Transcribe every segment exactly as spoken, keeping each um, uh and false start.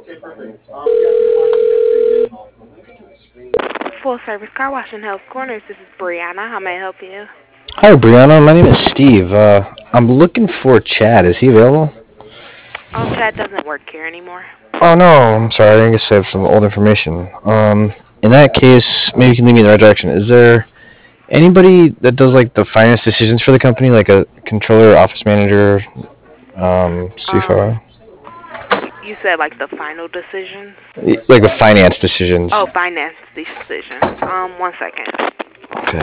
Full service car wash and health corners. This is Brianna. How may I help you? Hi, Brianna. My name is Steve. Uh, I'm looking for Chad. Is he available? Oh, Chad doesn't work here anymore. Oh no, I'm sorry. I guess I have some old information. Um, in that case, maybe you can lead me in the right direction. Is there anybody that does like the finance decisions for the company, like a controller, office manager, um, C F O, Um, y- you said like the final decisions. like the finance decisions? Oh, finance decisions. Um, one second. Okay.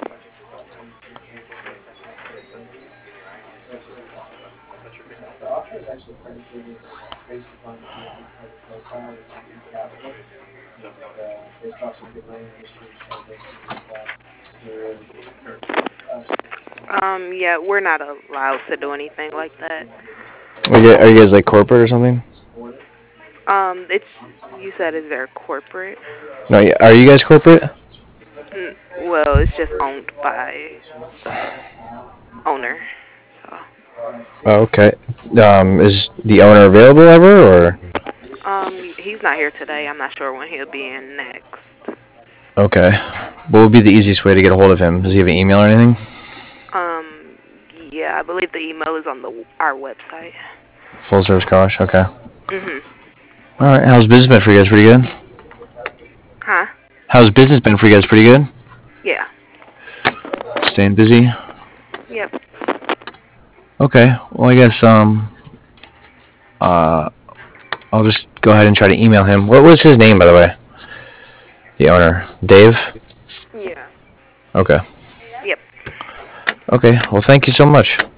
Um, yeah, we're not allowed to do anything like that. Are you, are you guys like corporate or something? Um, it's you said is there corporate? No, y- are you guys corporate? Mm, well, it's just owned by the owner. So, Oh, okay. Um, is the owner available ever, or? um, he's not here today. I'm not sure when he'll be in next. Okay. What would be the easiest way to get a hold of him? Does he have an email or anything? Um, yeah, I believe the email is on the our website. Full service car wash. Okay. Mhm. All right. How's business been for you guys? Pretty good. Huh? How's business been for you guys? Pretty good. Yeah. Staying busy. Yep. Okay. Well, I guess um uh I'll just go ahead and try to email him. What was his name, by the way? The owner, Dave. Yeah. Okay. Yep. Okay. Well, thank you so much.